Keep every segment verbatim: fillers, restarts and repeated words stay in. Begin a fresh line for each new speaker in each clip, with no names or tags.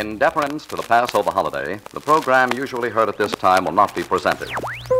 In deference to the Passover holiday, the program usually heard at this time will not be presented.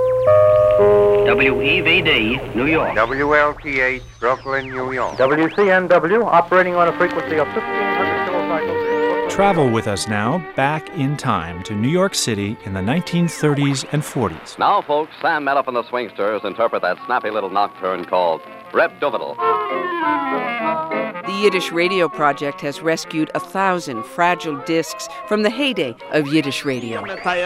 W E V D, New York.
W L T H, Brooklyn, New York.
W C N W, operating on a frequency of fifteen hundred kilocycles.
Travel with us now back in time to New York City in the nineteen thirties and forties.
Now, folks, Sam Melliff and the Swingsters interpret that snappy little nocturne called Reb Dovidel.
The Yiddish Radio Project has rescued a thousand fragile discs from the heyday of Yiddish radio.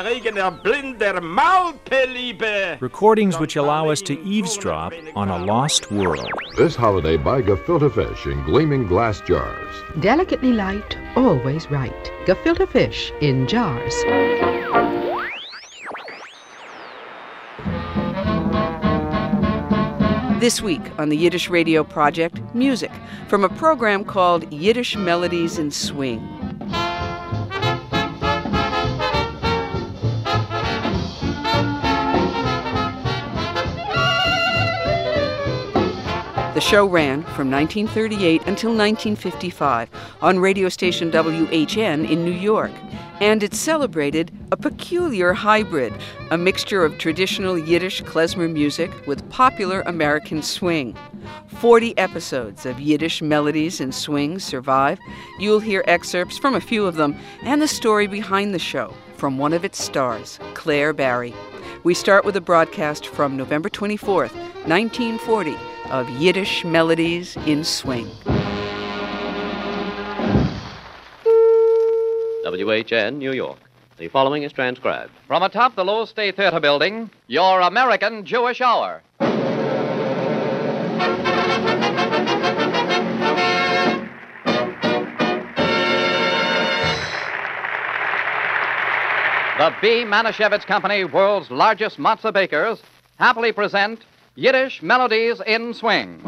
Recordings which allow us to eavesdrop on a lost world.
This holiday, buy gefilte fish in gleaming glass jars.
Delicately light, always right. Gefilte fish in jars.
This week on the Yiddish Radio Project, music from a program called Yiddish Melodies in Swing. The show ran from nineteen thirty-eight until nineteen fifty-five on radio station W H N in New York. And it celebrated a peculiar hybrid, a mixture of traditional Yiddish klezmer music with popular American swing. Forty episodes of Yiddish Melodies and Swing survive. You'll hear excerpts from a few of them and the story behind the show from one of its stars, Claire Barry. We start with a broadcast from November twenty-fourth, nineteen forty, of Yiddish Melodies in Swing.
W H N, New York. The following is transcribed.
From atop the Low State Theater building, your American Jewish Hour. The B. Manischewitz Company, world's largest matzah bakers, happily present Yiddish Melodies in Swing.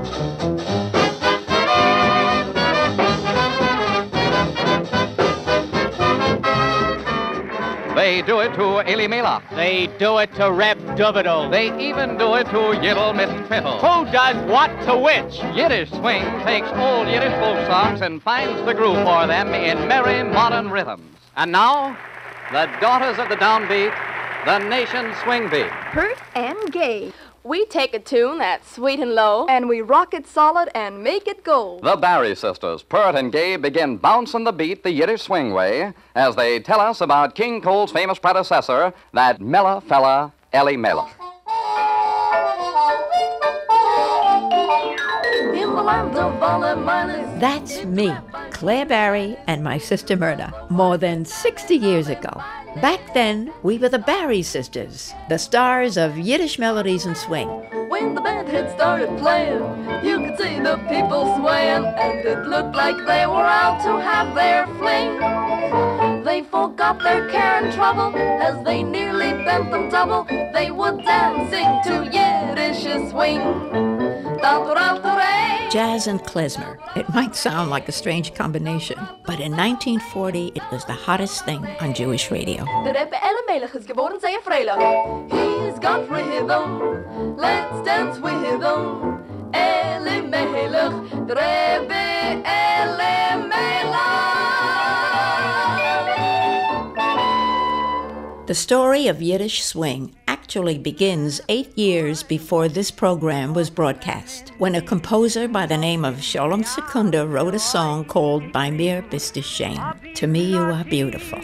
They do it to Eli Melech.
They do it to Reb Dovidel.
They even do it to Yiddle Mitten Fiddle.
Who does what to which?
Yiddish Swing takes old Yiddish folk songs and finds the groove for them in merry modern rhythms. And now, the daughters of the downbeat, the nation's swing beat.
Pert and gay. We take a tune that's sweet and low, and we rock it solid and make it gold.
The Barry sisters, Pert and Gay, begin bouncing the beat the Yiddish swing way as they tell us about King Cole's famous predecessor, that Mella fella, Eli Melech.
That's me, Claire Barry, and my sister Myrna, more than sixty years ago. Back then, we were the Barry sisters, the stars of Yiddish Melodies and Swing.
When the band had started playing, you could see the people swaying, and it looked like they were out to have their fling. They forgot their care and trouble as they nearly bent them double. They would dance, sing to Yiddish swing.
Jazz and klezmer. It might sound like a strange combination, but in nineteen forty, it was the hottest thing on Jewish radio.
The Rebbe Eli Melech is geboren sehr freilich. He's got rhythm. Let's dance with him. Eli Melech, the Rebbe Eli Melech.
The story of Yiddish swing actually begins eight years before this program was broadcast, when a composer by the name of Sholem Sekunda wrote a song called Bei mir bist du schön. To me you are beautiful.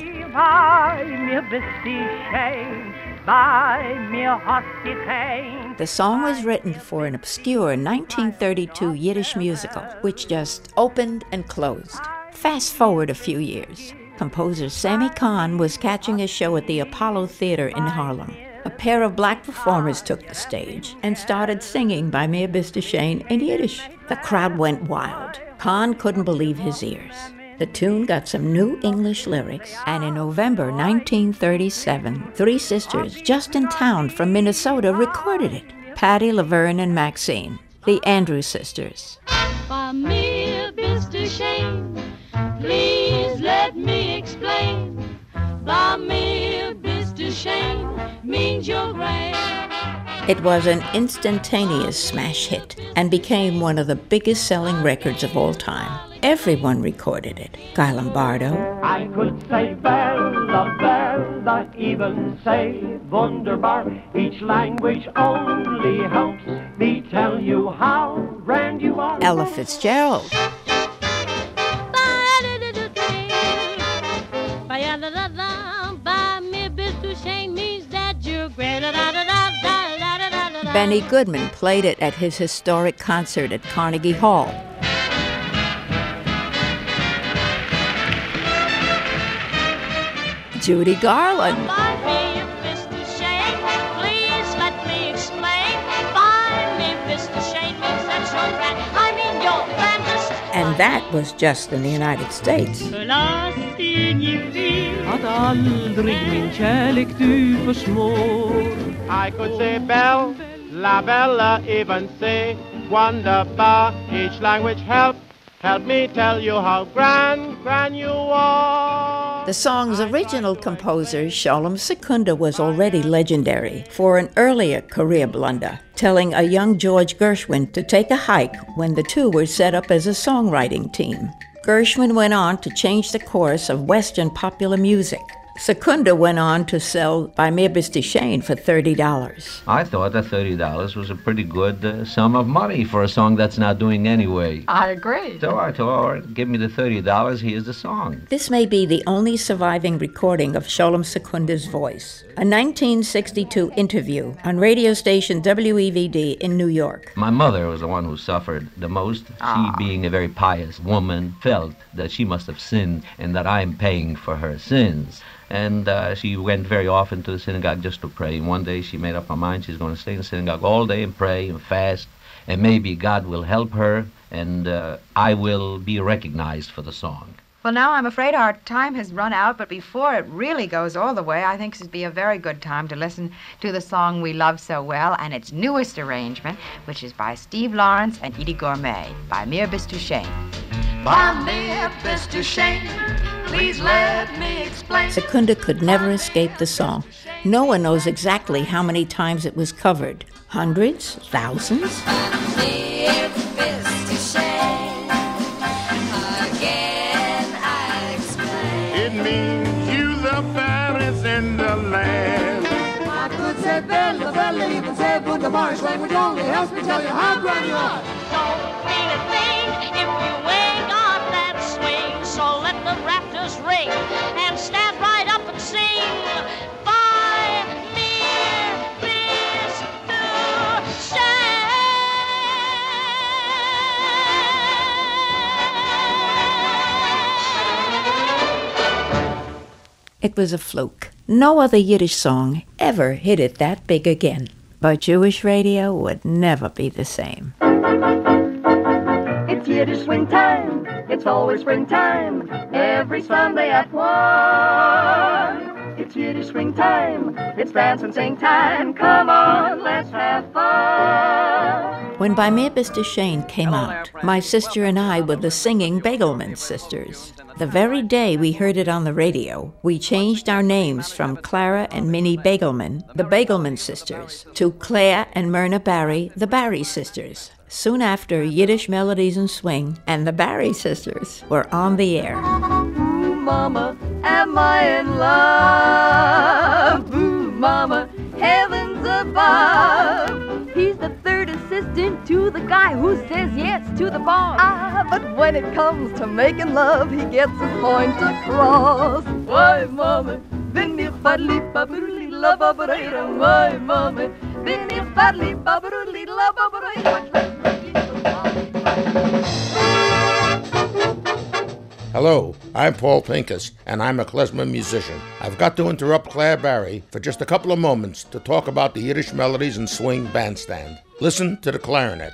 The song was written for an obscure nineteen thirty-two Yiddish musical, which just opened and closed. Fast forward a few years. Composer Sammy Kahn was catching a show at the Apollo Theater in Harlem. A pair of black performers took the stage and started singing Bei mir bist du schön in Yiddish. The crowd went wild. Kahn couldn't believe his ears. The tune got some new English lyrics, and in November nineteen thirty-seven, three sisters just in town from Minnesota recorded it. Patty, Laverne, and Maxine, the Andrews Sisters.
Bei mir bist du schön, please let me explain. Bei mir bist du Shane means you're grand.
It was an instantaneous smash hit and became one of the biggest selling records of all time. Everyone recorded it. Guy Lombardo.
I could say Bella, Bella, even say Wunderbar. Each language only helps me tell you how grand you are.
Ella Fitzgerald. Benny Goodman played it at his historic concert at Carnegie Hall. Judy Garland. And that was just in the United States.
I could say Belle, La Bella, even say Wonderbar. Each language help, help me tell you how grand, grand you are.
The song's original composer, Sholem Secunda, was already legendary for an earlier career blunder, telling a young George Gershwin to take a hike when the two were set up as a songwriting team. Gershwin went on to change the course of Western popular music. Secunda went on to sell By Mir Bist Du Schön for thirty dollars.
I thought that thirty dollars was a pretty good uh, sum of money for a song that's not doing anyway.
I agree.
So I told her, all right, give me the thirty dollars, here's the song.
This may be the only surviving recording of Sholem Secunda's voice. A nineteen sixty-two interview on radio station W E V D in New York.
My mother was the one who suffered the most.
Ah.
She, being a very pious woman, felt that she must have sinned and that I'm paying for her sins. And uh, she went very often to the synagogue just to pray. And one day she made up her mind she's going to stay in the synagogue all day and pray and fast. And maybe God will help her and uh, I will be recognized for the song.
Well, now I'm afraid our time has run out, but before it really goes all the way, I think this would be a very good time to listen to the song we love so well and its newest arrangement, which is by Steve Lawrence and Eydie Gourmet, By Mir Bist Du Schön.
By Mir Bist Du Schön, please let me explain.
Secunda could never escape the song. No one knows exactly how many times it was covered. Hundreds? Thousands?
Mir Bist Du Schön. Again I explain.
It means you the fairest in the land.
I could say Bella, Bella, even say Wunderbar. Each language only helps me tell you how grand you are.
Don't feel a thing if you ain't got that swing. So let the rafters ring and stand right up and sing. By Mir Bist Du Schön.
It was a fluke. No other Yiddish song ever hit it that big again. But Jewish radio would never be the same.
It's Yiddish swing time. It's always springtime. Every Sunday at one. It's Yiddish swing time. It's dance and sing time. Come on, let's have fun.
When By Mir Bist Du Schön came out, my sister and I were the singing Begelman sisters. The very day we heard it on the radio, we changed our names from Clara and Minnie Begelman, the Begelman sisters, to Claire and Myrna Barry, the Barry sisters. Soon after, Yiddish Melodies and Swing and the Barry sisters were on the air.
Ooh, mama, am I in love? Ooh, mama, heavens above. He's the third assistant to the guy who says yes to the boss. Ah, but when it comes to making love, he gets his point across. Why, mama, bin ich verliebt, babruli, la babrera. Why, mama, bin ich verliebt, babruli, la babrera.
Hello, I'm Paul Pincus, and I'm a klezmer musician. I've got to interrupt Claire Barry for just a couple of moments to talk about the Yiddish Melodies and Swing Bandstand. Listen to the clarinet.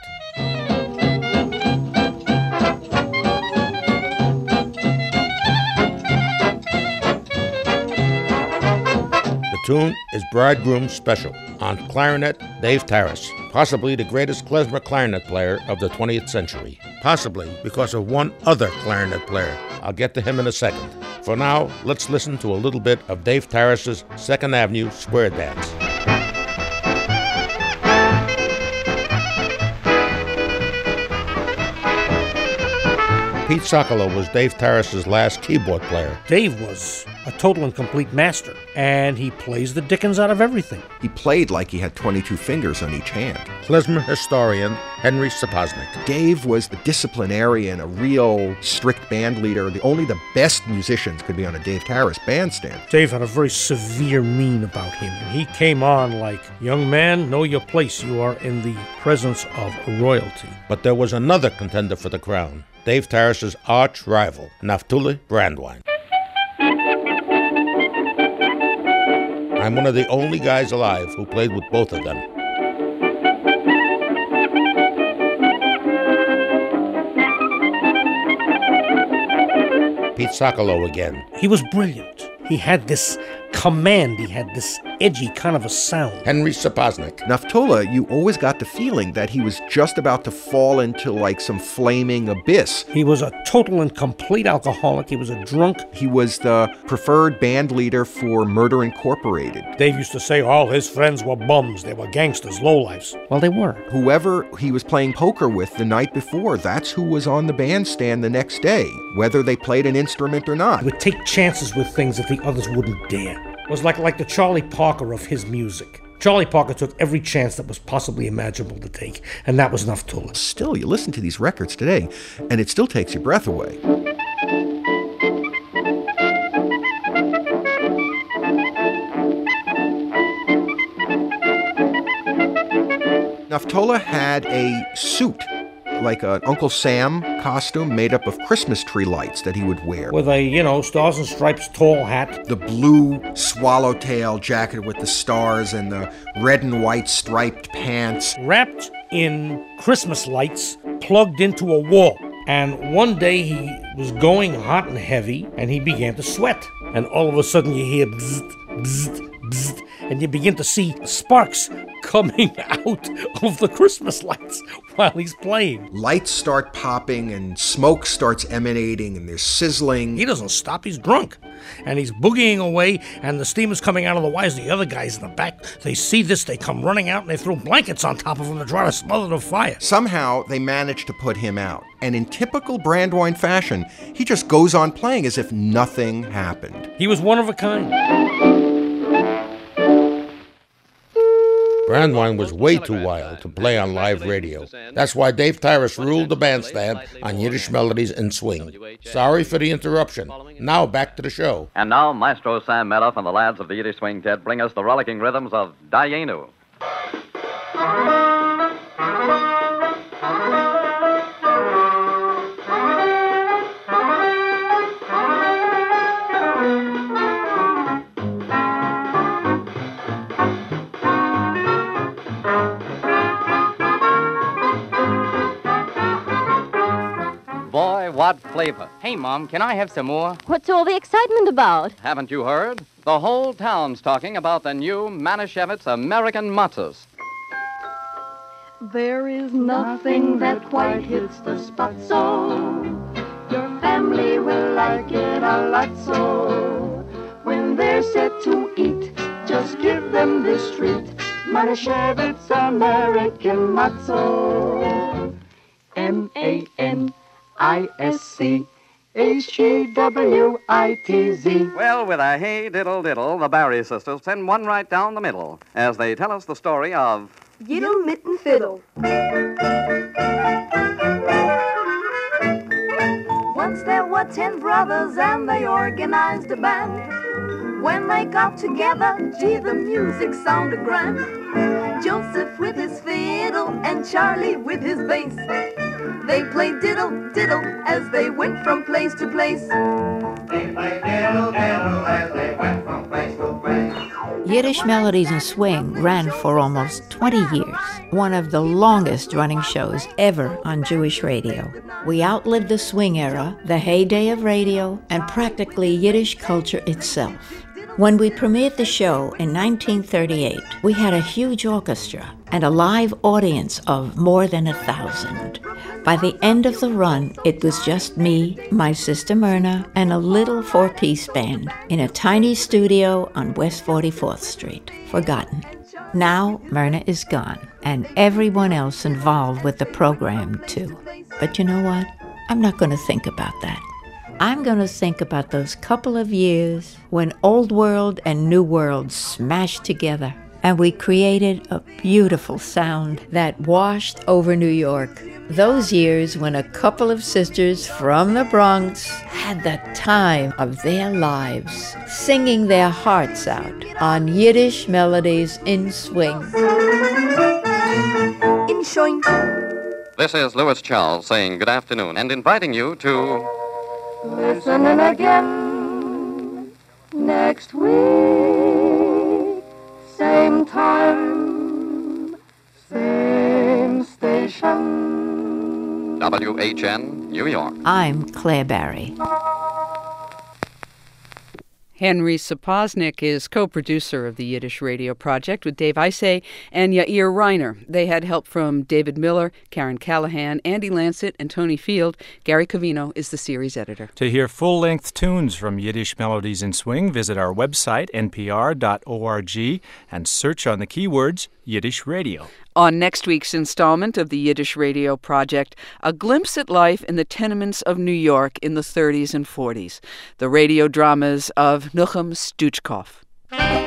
The tune is Bridegroom Special on clarinet, Dave Tarras, possibly the greatest klezmer clarinet player of the twentieth century. Possibly because of one other clarinet player. I'll get to him in a second. For now, let's listen to a little bit of Dave Tarris's Second Avenue Square Dance. Pete Socolow was Dave Tarris's last keyboard player.
Dave was a total and complete master, and he plays the dickens out of everything.
He played like he had twenty-two fingers on each hand.
Klezmer historian Henry Sapoznik.
Dave was a disciplinarian, a real strict band leader. The, only the best musicians could be on a Dave Tarris bandstand.
Dave had a very severe mien about him, and he came on like, young man, know your place. You are in the presence of royalty.
But there was another contender for the crown. Dave Tarris's arch rival, Naftuli Brandwein. I'm one of the only guys alive who played with both of them. Pete Socolow again.
He was brilliant. He had this command. He had this edgy kind of a sound.
Henry Sapoznik.
Naftuli, you always got the feeling that he was just about to fall into like some flaming abyss.
He was a total and complete alcoholic. He was a drunk.
He was the preferred band leader for Murder Incorporated.
Dave used to say all his friends were bums. They were gangsters, lowlifes. Well, they were.
Whoever he was playing poker with the night before, that's who was on the bandstand the next day, whether they played an instrument or not.
He would take chances with things that the others wouldn't dare. It was like, like the Charlie Parker of his music. Charlie Parker took every chance that was possibly imaginable to take, and that was Naftuli.
Still, you listen to these records today, and it still takes your breath away. Naftuli had a suit, like an Uncle Sam costume made up of Christmas tree lights that he would wear.
With a, you know, Stars and Stripes tall hat.
The blue swallowtail jacket with the stars and the red and white striped pants.
Wrapped in Christmas lights, plugged into a wall. And one day he was going hot and heavy, and he began to sweat. And all of a sudden you hear bzzzt, bzzzt, bzzzt, and you begin to see sparks coming out of the Christmas lights while he's playing.
Lights start popping and smoke starts emanating and there's sizzling.
He doesn't stop, he's drunk. And he's boogieing away and the steam is coming out of the wires. The other guys in the back, they see this, they come running out and they throw blankets on top of him to try to smother the fire.
Somehow they manage to put him out. And in typical Brandwein fashion, he just goes on playing as if nothing happened.
He was one of a kind.
Brandwein was way too wild to play on live radio. That's why Dave Tarris ruled the bandstand on Yiddish melodies and swing. Sorry for the interruption. Now back to the show.
And now Maestro Sam Medoff and the lads of the Yiddish Swing Tet bring us the rollicking rhythms of Dayenu. What flavor? Hey, Mom, can I have some more?
What's all the excitement about?
Haven't you heard? The whole town's talking about the new Manischewitz American Matzos.
There is nothing that quite hits the spot, so your family will like it a lot, so when they're set to eat, just give them this treat. Manischewitz American Matzo. M A N I S C H E W I T Z.
Well, with a hey diddle diddle, the Barry sisters send one right down the middle as they tell us the story of
Yiddle Mitten Fiddle. Once there were ten brothers and they organized a band. When they got together, gee, the music sounded grand. Joseph with his fiddle and Charlie with his bass. They played diddle, diddle as they went from place to place.
They played diddle, diddle as they went from place to place.
Yiddish Melodies and Swing ran for almost twenty years, one of the longest running shows ever on Jewish radio. We outlived the swing era, the heyday of radio, and practically Yiddish culture itself. When we premiered the show in nineteen thirty-eight, we had a huge orchestra and a live audience of more than a thousand. By the end of the run, it was just me, my sister Myrna, and a little four-piece band in a tiny studio on West forty-fourth Street, forgotten. Now, Myrna is gone, and everyone else involved with the program, too. But you know what? I'm not going to think about that. I'm going to think about those couple of years when Old World and New World smashed together, and we created a beautiful sound that washed over New York. Those years when a couple of sisters from the Bronx had the time of their lives, singing their hearts out on Yiddish melodies in swing.
In swing.
This is Louis Charles saying good afternoon and inviting you to
Listening again next week. Same time, same station.
W H N, New York.
I'm Claire Barry.
Henry Sapoznik is co-producer of the Yiddish Radio Project with Dave Isay and Yair Reiner. They had help from David Miller, Karen Callahan, Andy Lancet, and Tony Field. Gary Covino is the series editor.
To hear full-length tunes from Yiddish Melodies in Swing, visit our website, n p r dot org, and search on the keywords Yiddish Radio.
On next week's installment of the Yiddish Radio Project, a glimpse at life in the tenements of New York in the thirties and forties, the radio dramas of Nuchem Stuchkov.